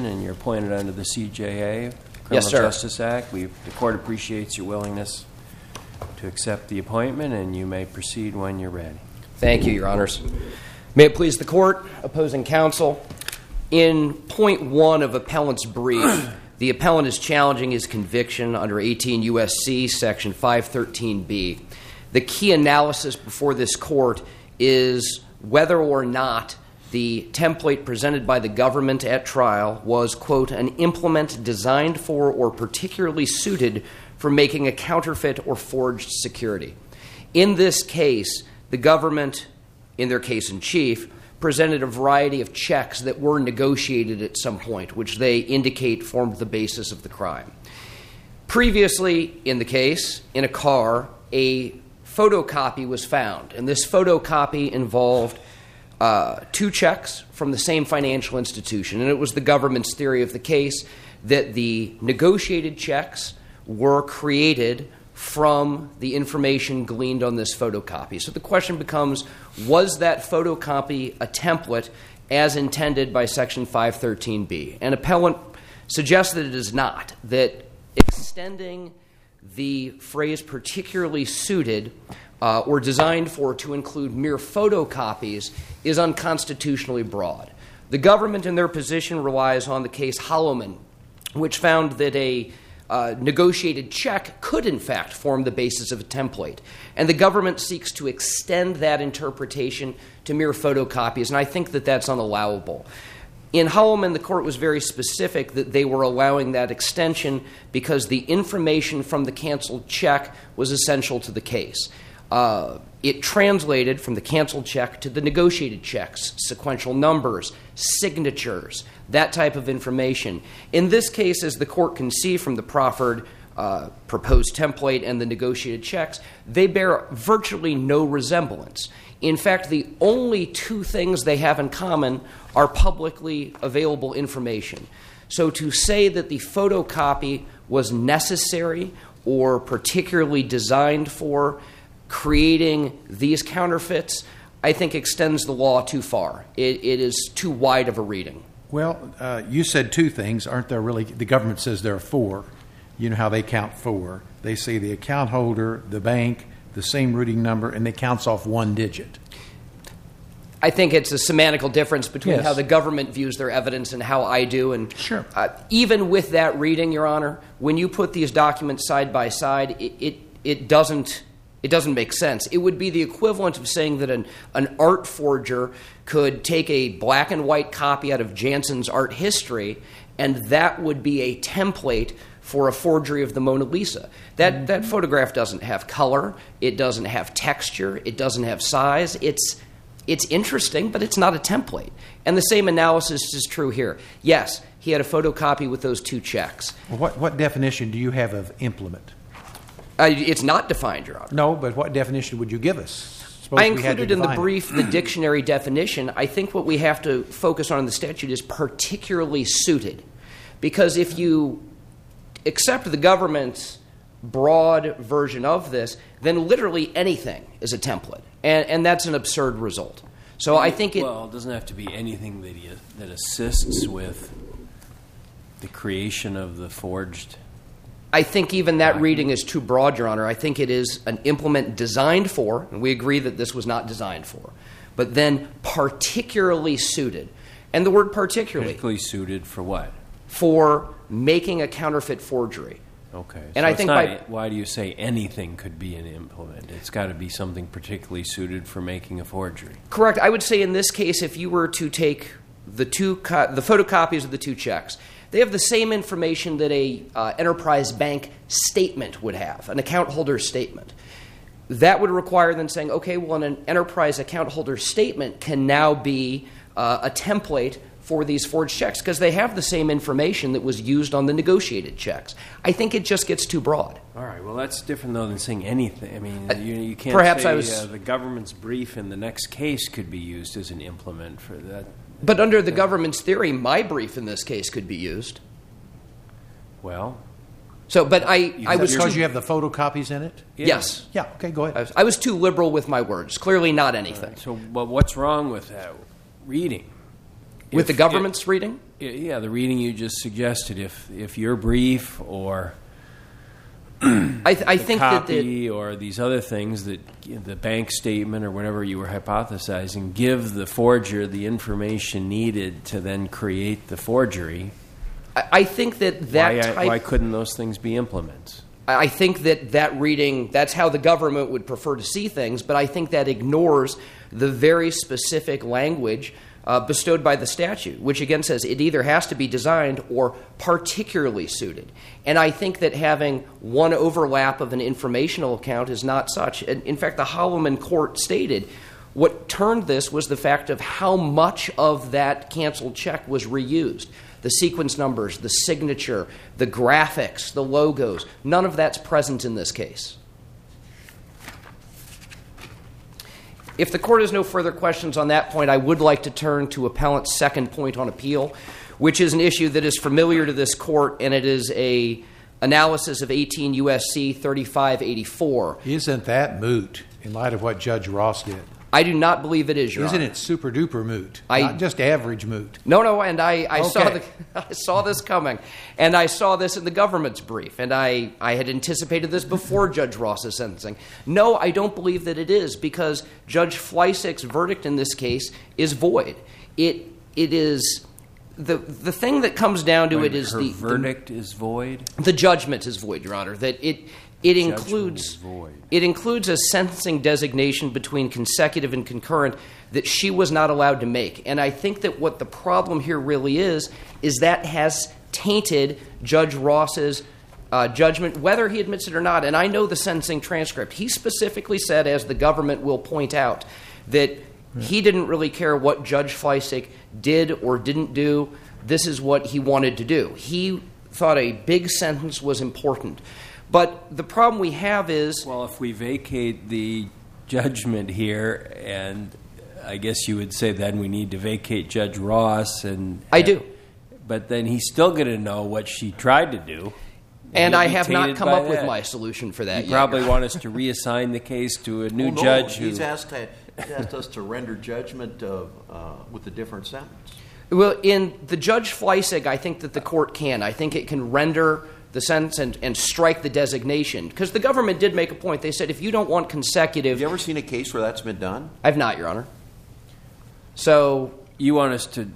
and you're appointed under the CJA, Criminal Yes, sir. Justice Act. The court appreciates your willingness to accept the appointment, and you may proceed when you're ready. Thank you, Your Honors. May it please the court, opposing counsel. In point 1 of appellant's brief, the appellant is challenging his conviction under 18 U.S.C. section 513B. The key analysis before this court is whether or not the template presented by the government at trial was, quote, an implement designed for or particularly suited for making a counterfeit or forged security. In this case, the government, in their case in chief, presented a variety of checks that were negotiated at some point, which they indicate formed the basis of the crime. Previously in the case, in a car, a photocopy was found, and this photocopy involved 2 checks from the same financial institution, and it was the government's theory of the case that the negotiated checks were created from the information gleaned on this photocopy. So the question becomes, was that photocopy a template as intended by Section 513B? An appellant suggests that it is not, that extending the phrase particularly suited or designed for to include mere photocopies is unconstitutionally broad. The government in their position relies on the case Holloman, which found that a negotiated check could in fact form the basis of a template. And the government seeks to extend that interpretation to mere photocopies, and I think that that's unallowable. In Holloman, the court was very specific that they were allowing that extension because the information from the canceled check was essential to the case. It translated from the canceled check to the negotiated checks, sequential numbers, signatures, that type of information. In this case, as the court can see from the proffered proposed template and the negotiated checks, they bear virtually no resemblance. In fact, the only 2 things they have in common are publicly available information. So to say that the photocopy was necessary or particularly designed for creating these counterfeits, I think extends the law too far. It is too wide of a reading. Well, you said 2 things. Aren't there really? The government says there are 4. You know how they count 4. They say the account holder, the bank, the same routing number, and they counts off 1 digit. I think it's a semantical difference between Yes. how the government views their evidence and how I do. And Sure. Even with that reading, Your Honor, when you put these documents side by side, it doesn't make sense. It would be the equivalent of saying that an art forger could take a black and white copy out of Jansen's art history, and that would be a template for a forgery of the Mona Lisa. That photograph doesn't have color. It doesn't have texture. It doesn't have size. It's interesting, but it's not a template. And the same analysis is true here. Yes, he had a photocopy with those 2 checks. Well, what definition do you have of implement? It's not defined, Your Honor. No, but what definition would you give us? Suppose I we had to included in the define it. brief the dictionary definition. I think what we have to focus on in the statute is particularly suited. Because if you accept the government's broad version of this, then literally anything is a template. And that's an absurd result. So I think it... Well, it doesn't have to be anything that assists with the creation of the forged... I think even that reading is too broad, Your Honor. I think it is an implement designed for, and we agree that this was not designed for, but then particularly suited. And the word particularly... Particularly suited for what? For making a counterfeit forgery. Okay. And so I think why do you say anything could be an implement? It's got to be something particularly suited for making a forgery. Correct. I would say in this case, if you were to take the photocopies of the 2 checks, they have the same information that a enterprise bank statement would have, an account holder statement. That would require then saying, okay, well, an enterprise account holder statement can now be a template for these forged checks because they have the same information that was used on the negotiated checks. I think it just gets too broad. All right. Well, that's different, though, than saying anything. I mean, you can't perhaps say the government's brief in the next case could be used as an implement for that. But under the government's theory, my brief in this case could be used. Well... So, but I was because you have the photocopies in it? Yes. Yeah, okay, go ahead. I was too liberal with my words. Clearly not anything. So, but what's wrong with that reading? With the government's reading? Yeah, the reading you just suggested, if your brief or I think that copy or these other things, that the bank statement or whatever you were hypothesizing, give the forger the information needed to then create the forgery. I think that why couldn't those things be implements? I think that reading, that's how the government would prefer to see things, but I think that ignores the very specific language bestowed by the statute, which again says it either has to be designed or particularly suited. And I think that having one overlap of an informational account is not such. In fact, the Holloman court stated what turned this was the fact of how much of that canceled check was reused. The sequence numbers, the signature, the graphics, the logos, none of that's present in this case. If the court has no further questions on that point, I would like to turn to appellant's second point on appeal, which is an issue that is familiar to this court, and it is a analysis of 18 U.S.C. 3584. Isn't that moot in light of what Judge Ross did? I do not believe it is, Your Isn't Honor. it super duper moot? Not just average moot. No, and I Okay. saw this coming, and I saw this in the government's brief, and I had anticipated this before Judge Ross's sentencing. No, I don't believe that it is, because Judge Fleisig's verdict in this case is void. It is the thing that comes down to it is her verdict is void. The judgment is void, Your Honor. That it includes a sentencing designation between consecutive and concurrent that she was not allowed to make. And I think that what the problem here really is that has tainted Judge Ross's judgment, whether he admits it or not. And I know the sentencing transcript. He specifically said, as the government will point out, that he didn't really care what Judge Fleisig did or didn't do. This is what he wanted to do. He thought a big sentence was important. But the problem we have is... Well, if we vacate the judgment here, and I guess you would say then we need to vacate Judge Ross. I do. But then he's still going to know what she tried to do. And I have not come up with that. my solution for that You yet. probably want us to reassign the case to a new judge. He's asked us to render judgment with a different sentence. Well, in the Judge Fleisig, I think that the court can. I think it can render the sentence and strike the designation. Because the government did make a point. They said, if you don't want consecutive... Have you ever seen a case where that's been done? I've not, Your Honor. So... You want us to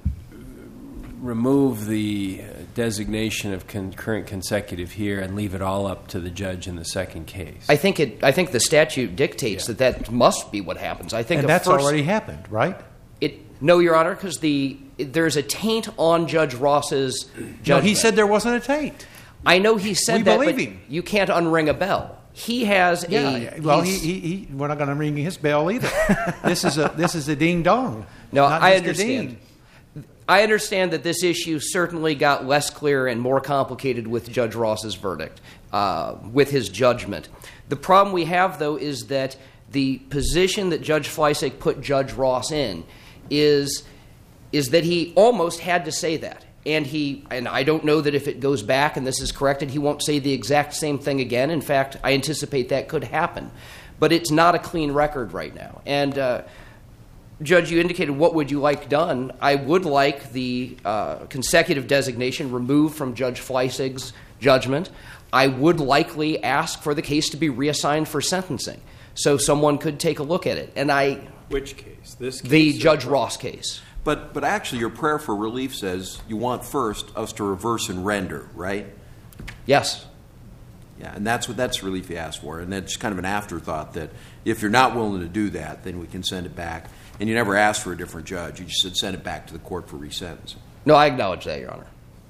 remove the designation of concurrent consecutive here and leave it all up to the judge in the second case? I think the statute dictates that must be what happens. I think And that's already happened, right? No, Your Honor, because there's a taint on Judge Ross's judgment. No, he said there wasn't a taint. I know he said We that, believe but him. you can't unring a bell. He has Well, we're not going to ring his bell either. This is a ding dong. No, not I Mr. understand. Ding. I understand that this issue certainly got less clear and more complicated with Judge Ross's verdict, with his judgment. The problem we have, though, is that the position that Judge Fleisig put Judge Ross in is that he almost had to say that. And I don't know that if it goes back and this is corrected, he won't say the exact same thing again. In fact, I anticipate that could happen. But it's not a clean record right now. And, Judge, you indicated what would you like done. I would like the consecutive designation removed from Judge Fleisig's judgment. I would likely ask for the case to be reassigned for sentencing so someone could take a look at it. And Which case? This case? The Judge Ross case. But actually, your prayer for relief says you want first us to reverse and render, right? Yes. Yeah, and that's relief you asked for. And that's kind of an afterthought that if you're not willing to do that, then we can send it back. And you never asked for a different judge. You just said send it back to the court for resentencing. No, I acknowledge that, Your Honor.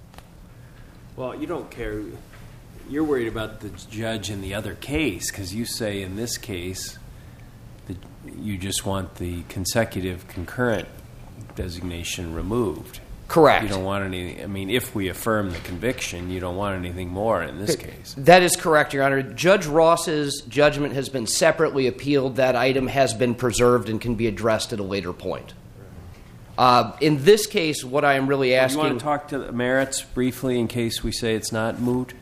Well, you don't care. You're worried about the judge in the other case because you say in this case that you just want the consecutive concurrent designation removed. Correct. You don't want any. I mean, if we affirm the conviction, you don't want anything more in this case. That is correct, Your Honor. Judge Ross's judgment has been separately appealed. That item has been preserved and can be addressed at a later point. In this case, what I am really asking... Do you want to talk to the merits briefly in case we say it's not moot?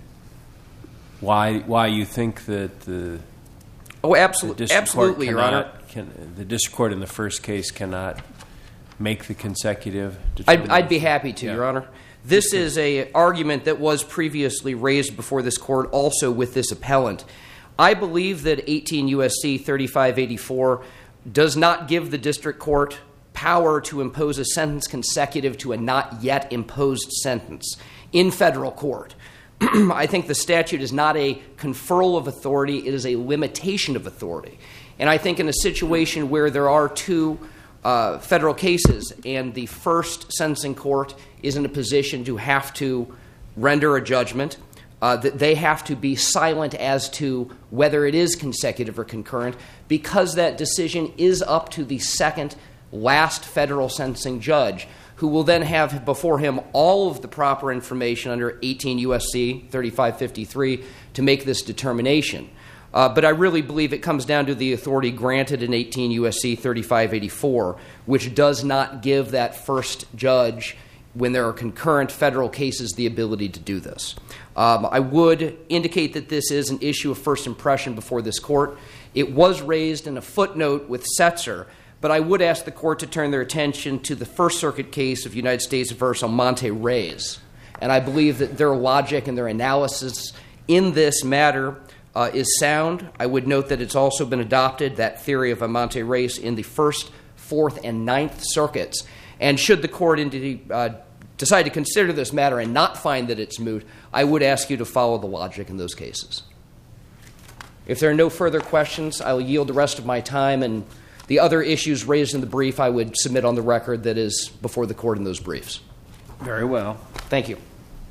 Why you think that the absolutely, district court Your Honor. the district court in the first case cannot make the consecutive determination? I'd be happy to, Yeah. Your Honor. This is a argument that was previously raised before this court, also with this appellant. I believe that 18 U.S.C. 3584 does not give the district court power to impose a sentence consecutive to a not yet imposed sentence in federal court. I think the statute is not a conferral of authority, it is a limitation of authority. And I think in a situation where there are two federal cases and the first sentencing court is in a position to have to render a judgment, that they have to be silent as to whether it is consecutive or concurrent, because that decision is up to the second last federal sentencing judge, who will then have before him all of the proper information under 18 U.S.C. 3553 to make this determination. But I really believe it comes down to the authority granted in 18 U.S.C. 3584, which does not give that first judge, when there are concurrent federal cases, the ability to do this. I would indicate that this is an issue of first impression before this court. It was raised in a footnote with Setzer, but I would ask the court to turn their attention to the First Circuit case of United States v. Almonte Reyes. And I believe that their logic and their analysis in this matter is sound. I would note that it's also been adopted, that theory of Almonte Reyes, in the First, Fourth, and Ninth Circuits. And should the court indeed decide to consider this matter and not find that it's moot, I would ask you to follow the logic in those cases. If there are no further questions, I will yield the rest of my time, and the other issues raised in the brief I would submit on the record that is before the court in those briefs. Very well. Thank you.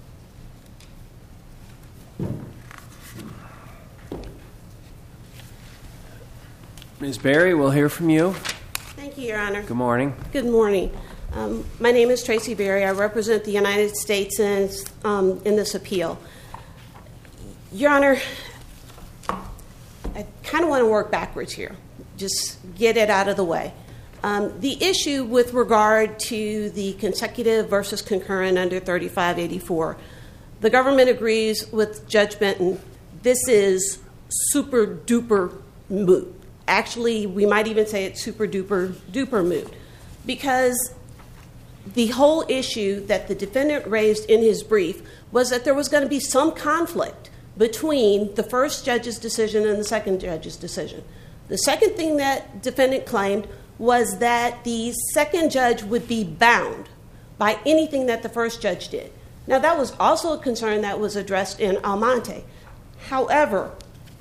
Ms. Berry, we'll hear from you. Thank you, Your Honor. Good morning. Good morning. My name is Tracy Berry. I represent the United States in this appeal. Your Honor, I kind of want to work backwards here. Just get it out of the way. The issue with regard to the consecutive versus concurrent under 3584, the government agrees with Judge Benton. This is super duper moot. Actually, we might even say it's super duper duper moot, because the whole issue that the defendant raised in his brief was that there was going to be some conflict between the first judge's decision and the second judge's decision. The second thing that defendant claimed was that the second judge would be bound by anything that the first judge did. Now, that was also a concern that was addressed in Almonte. However,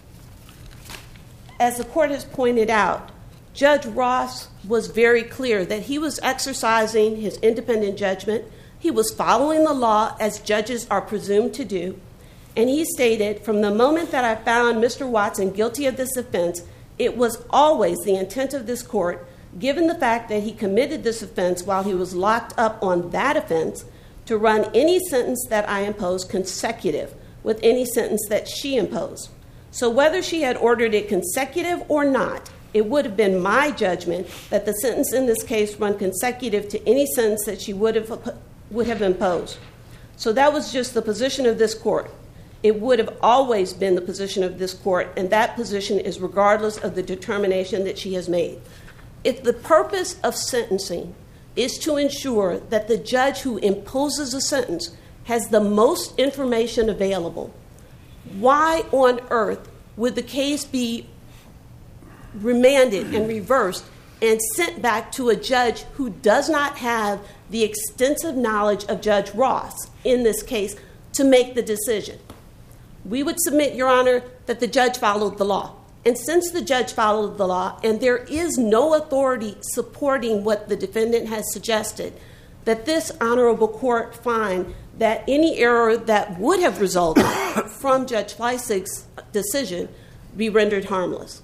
as the court has pointed out, Judge Ross was very clear that he was exercising his independent judgment. He was following the law as judges are presumed to do. And he stated, from the moment that I found Mr. Watson guilty of this offense, it was always the intent of this court, given the fact that he committed this offense while he was locked up on that offense, to run any sentence that I imposed consecutive with any sentence that she imposed. So whether she had ordered it consecutive or not, it would have been my judgment that the sentence in this case run consecutive to any sentence that she would have imposed. So that was just the position of this court. It would have always been the position of this court, and that position is regardless of the determination that she has made. If the purpose of sentencing is to ensure that the judge who imposes a sentence has the most information available, why on earth would the case be remanded and reversed and sent back to a judge who does not have the extensive knowledge of Judge Ross in this case to make the decision? We would submit, Your Honor, that the judge followed the law. And since the judge followed the law, and there is no authority supporting what the defendant has suggested, that this honorable court find that any error that would have resulted from Judge Fleisig's decision be rendered harmless.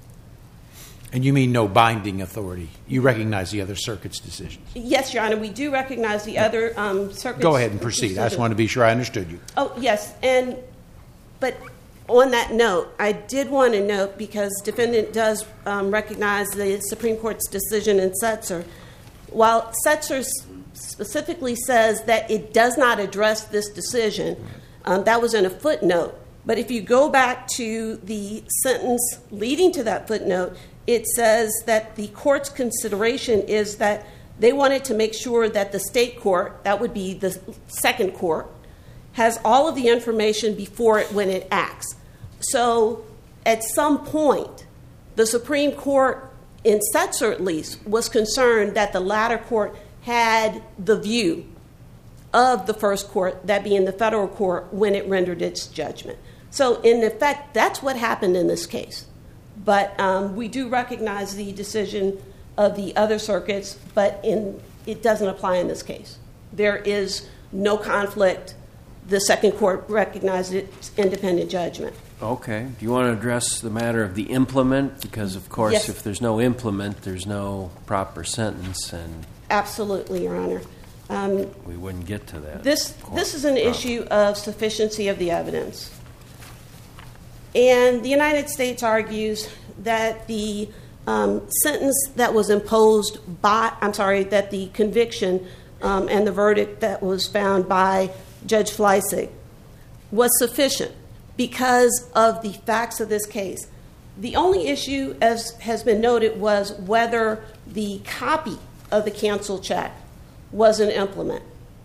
And you mean no binding authority? You recognize the other circuit's decisions? Yes, Your Honor, we do recognize the other circuits. Go ahead and proceed. I just want to be sure I understood you. Oh, yes. But on that note, I did want to note, because defendant does recognize the Supreme Court's decision in Setzer, while Setzer specifically says that it does not address this decision, that was in a footnote. But if you go back to the sentence leading to that footnote, it says that the court's consideration is that They wanted to make sure that the state court, that would be the second court, has all of the information before it when it acts. So at some point, the Supreme Court, in Setzer at least, was concerned that the latter court had the view of the first court, that being the federal court, when it rendered its judgment. So in effect, that's what happened in this case. But we do recognize the decision of the other circuits, but it doesn't apply in this case. There is no conflict. The second court recognized its independent judgment. Okay. Do you want to address the matter of the implement? Because, of course, Yes. if there's no implement, there's no proper sentence, and Absolutely, Your Honor. we wouldn't get to that. This is an issue of sufficiency of the evidence. And the United States argues that the sentence that was imposed that the conviction and the verdict that was found by Judge Fleissig was sufficient because of the facts of this case. The only issue, as has been noted, was whether the copy of the canceled check was an implement.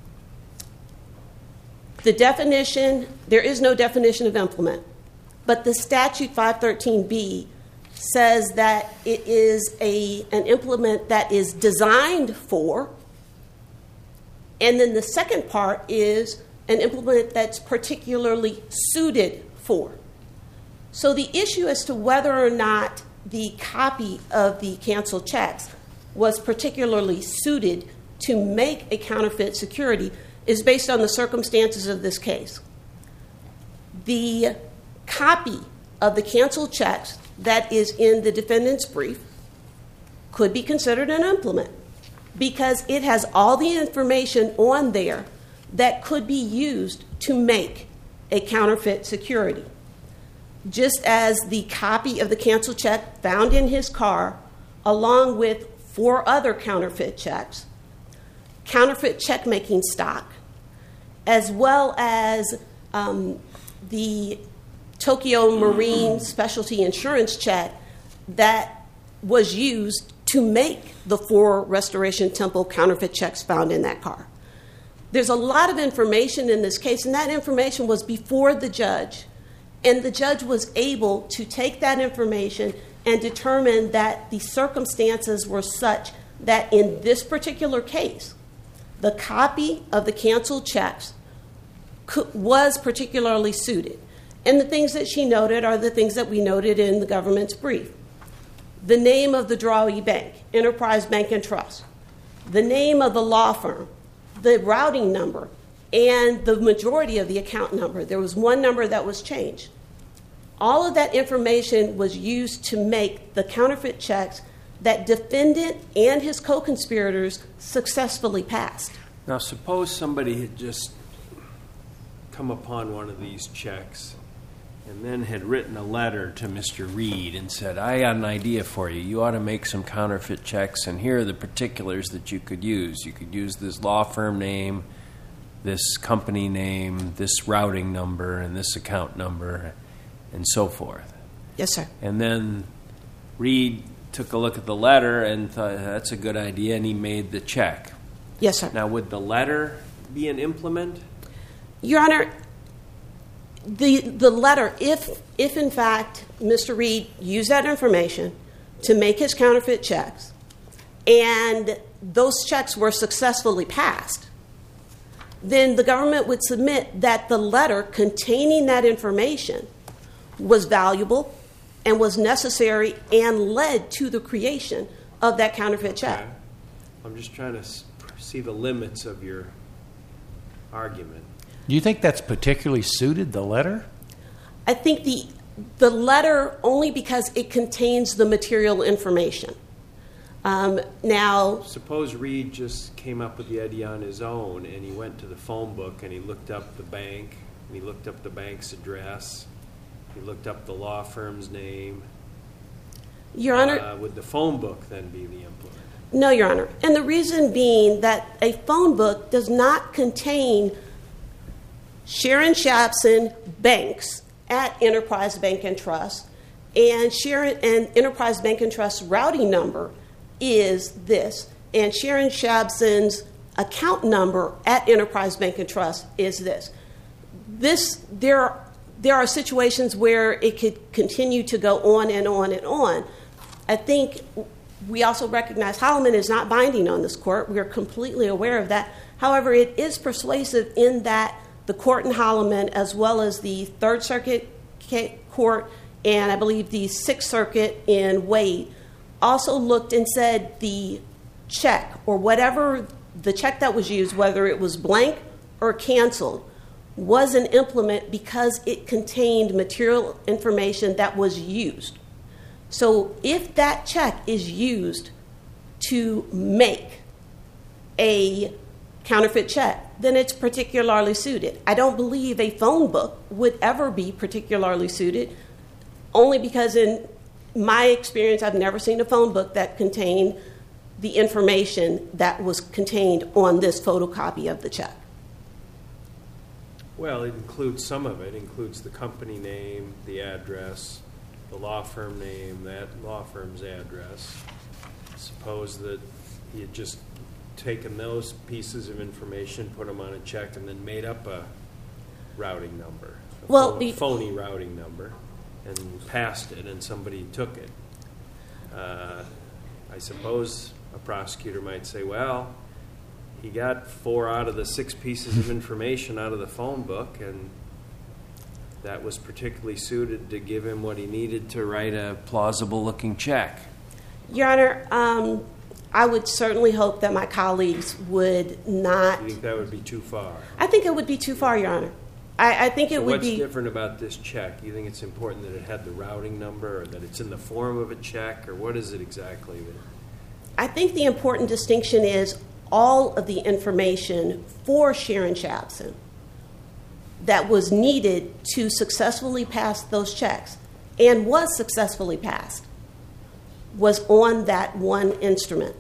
The definition, there is no definition of implement, but the statute 513B says that it is an implement that is designed for, and then the second part is an implement that's particularly suited for. So the issue as to whether or not the copy of the canceled checks was particularly suited to make a counterfeit security is based on the circumstances of this case. The copy of the canceled checks that is in the defendant's brief could be considered an implement because it has all the information on there that could be used to make a counterfeit security. Just as the copy of the canceled check found in his car, along with 4 other counterfeit checks, counterfeit check-making stock, as well as the Tokyo Marine Specialty Insurance check that was used to make the 4 Restoration Temple counterfeit checks found in that car. There's a lot of information in this case, and that information was before the judge. And the judge was able to take that information and determine that the circumstances were such that in this particular case, the copy of the canceled checks was particularly suited. And the things that she noted are the things that we noted in the government's brief. The name of the drawee bank, Enterprise Bank and Trust. The name of the law firm. The routing number. And the majority of the account number. There was one number that was changed. All of that information was used to make the counterfeit checks that defendant and his co-conspirators successfully passed. Now, suppose somebody had just come upon one of these checks and then had written a letter to Mr. Reed and said, I got an idea for you. You ought to make some counterfeit checks, and here are the particulars that you could use. You could use this law firm name, this company name, this routing number, and this account number, and so forth. Yes, sir. And then Reed took a look at the letter and thought, that's a good idea, and he made the check. Yes, sir. Now, would the letter be an implement? Your Honor, the letter, if in fact Mr. Reed used that information to make his counterfeit checks and those checks were successfully passed, then the government would submit that the letter containing that information was valuable and was necessary and led to the creation of that counterfeit check. Okay. I'm just trying to see the limits of your argument. Do you think that's particularly suited, the letter? I think the letter only because it contains the material information. Now, suppose Reed just came up with the idea on his own and he went to the phone book and he looked up the bank and he looked up the bank's address, he looked up the law firm's name. Your Honor, would the phone book then be the implement? No, Your Honor. And the reason being that a phone book does not contain Sharon Shapson banks at Enterprise Bank and Trust, and Enterprise Bank and Trust routing number is this, and Sharon Shabson's account number at Enterprise Bank and Trust is this. There are situations where it could continue to go on and on and on. I think we also recognize Holloman is not binding on this court. We are completely aware of that. However, it is persuasive in that the court in Holloman, as well as the Third Circuit Court and I believe the Sixth Circuit in Wade, also looked and said the check or whatever the check that was used, whether it was blank or canceled, was an implement because it contained material information that was used. So if that check is used to make a counterfeit check, then it's particularly suited. I don't believe a phone book would ever be particularly suited, only because in my experience, I've never seen a phone book that contained the information that was contained on this photocopy of the check. Well, it includes some of it. It includes the company name, the address, the law firm name, that law firm's address. Suppose that he had just taken those pieces of information, put them on a check, and then made up a routing number, a phony routing number, and passed it, and somebody took it. I suppose a prosecutor might say, well, he got 4 out of the 6 pieces of information out of the phone book, and that was particularly suited to give him what he needed to write a plausible-looking check. Your Honor, I would certainly hope that my colleagues would not... You think that would be too far? I think it would be too far, Your Honor. I think it would be... What's different about this check? You think it's important that it had the routing number, or that it's in the form of a check, or what is it exactly? I think the important distinction is all of the information for Sharon Shabson that was needed to successfully pass those checks, and was successfully passed, was on that one instrument.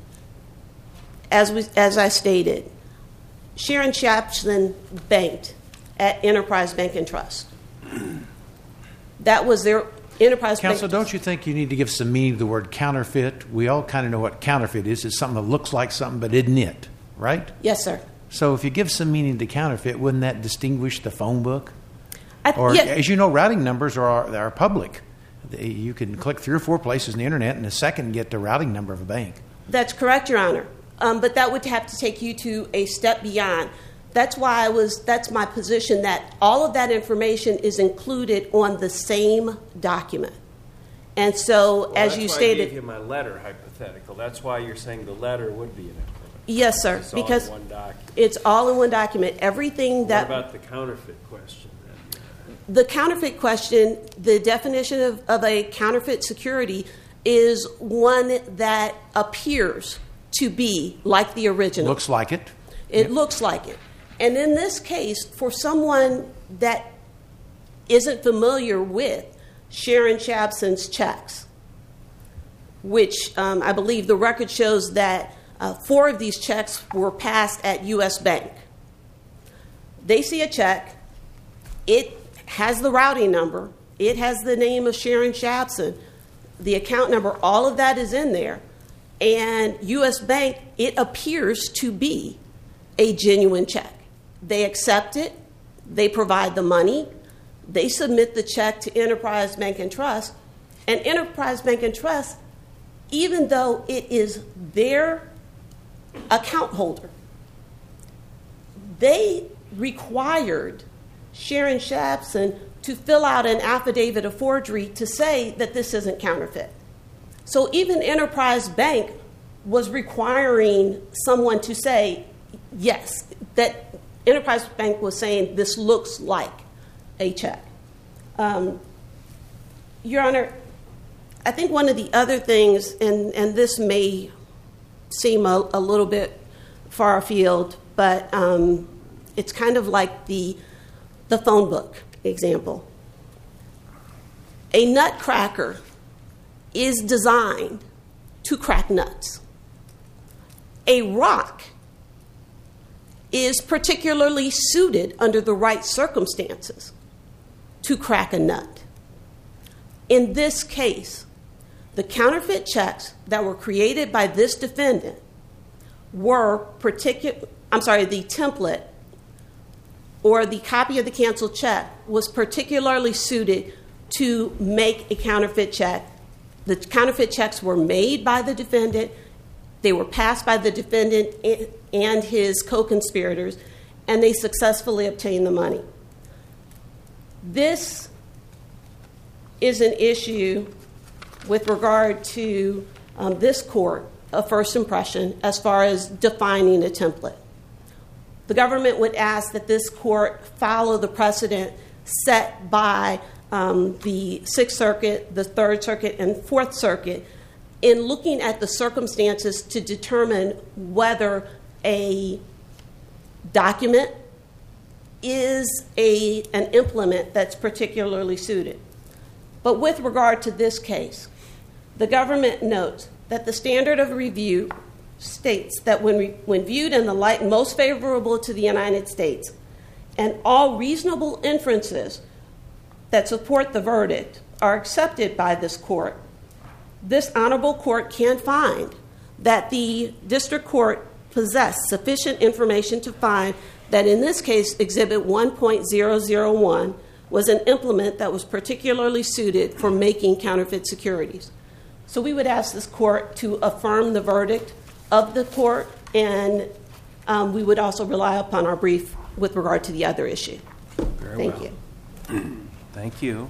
As I stated, Sharon Shabson banked at Enterprise Bank and Trust. That was their Enterprise Bank. Counsel, don't you think you need to give some meaning to the word counterfeit? We all kind of know what counterfeit is. It's something that looks like something but isn't it, right? Yes, sir. So if you give some meaning to counterfeit, wouldn't that distinguish the phone book? Yeah. As you know, routing numbers are public. You can click 3 or 4 places on the internet in a second and get the routing number of a bank. That's correct, Your Honor. But that would have to take you to a step beyond. That's my position, that all of that information is included on the same document. And so, as you stated... That's why I gave you my letter hypothetical. That's why you're saying the letter would be an implement. Yes, sir. It's because all in one document. It's all in one document. Everything that... What about the counterfeit question? The counterfeit question, the definition of a counterfeit security is one that appears to be like the original. Looks like it. It looks like it. And in this case, for someone that isn't familiar with Sharon Shabson's checks, which I believe the record shows that 4 of these checks were passed at U.S. Bank. They see a check. It has the routing number. It has the name of Sharon Shabson. The account number, all of that is in there. And U.S. Bank, it appears to be a genuine check. They accept it. They provide the money. They submit the check to Enterprise Bank and Trust. And Enterprise Bank and Trust, even though it is their account holder, they required Sharon Shabson to fill out an affidavit of forgery to say that this isn't counterfeit. So even Enterprise Bank was requiring someone to say, yes, that Enterprise Bank was saying this looks like a check. Your Honor, I think one of the other things, and this may seem a little bit far afield, but it's kind of like the phone book example. A nutcracker is designed to crack nuts. A rock is particularly suited under the right circumstances to crack a nut. In this case, the counterfeit checks that were created by this defendant the template or the copy of the canceled check was particularly suited to make a counterfeit check. The counterfeit checks were made by the defendant. They were passed by the defendant and his co-conspirators, and they successfully obtained the money. This is an issue with regard to this court of first impression as far as defining a template. The government would ask that this court follow the precedent set by the Sixth Circuit, the Third Circuit, and Fourth Circuit in looking at the circumstances to determine whether a document is an implement that's particularly suited. But with regard to this case, the government notes that the standard of review states that when viewed in the light most favorable to the United States, and all reasonable inferences that support the verdict are accepted by this court, this honorable court can find that the district court possessed sufficient information to find that in this case, Exhibit 1.001 was an implement that was particularly suited for making counterfeit securities. So we would ask this court to affirm the verdict of the court, and we would also rely upon our brief with regard to the other issue. Thank you. Thank you.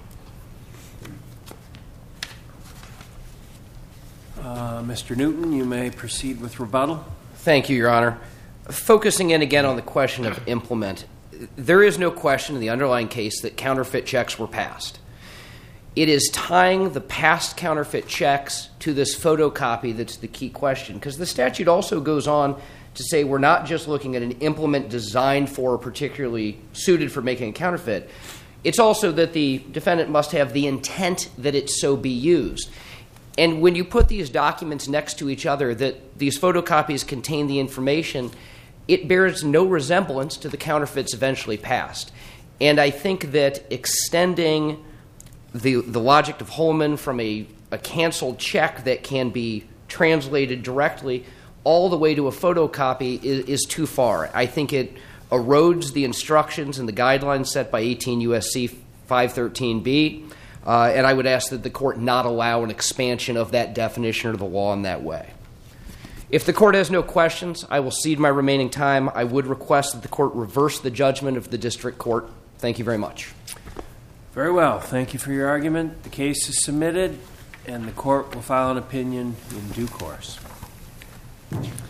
Mr. Newton, you may proceed with rebuttal. Thank you, Your Honor. Focusing in again on the question of implement, there is no question in the underlying case that counterfeit checks were passed. It is tying the past counterfeit checks to this photocopy that's the key question, because the statute also goes on to say we're not just looking at an implement designed for or particularly suited for making a counterfeit. It's also that the defendant must have the intent that it so be used. And when you put these documents next to each other, that these photocopies contain the information, it bears no resemblance to the counterfeits eventually passed. And I think that extending the logic of Holman from a canceled check that can be translated directly all the way to a photocopy is too far. I think it erodes the instructions and the guidelines set by 18 U.S.C. 513B, and I would ask that the court not allow an expansion of that definition of the law in that way. If the court has no questions, I will cede my remaining time. I would request that the court reverse the judgment of the district court. Thank you very much. Very well. Thank you for your argument. The case is submitted, and the court will file an opinion in due course.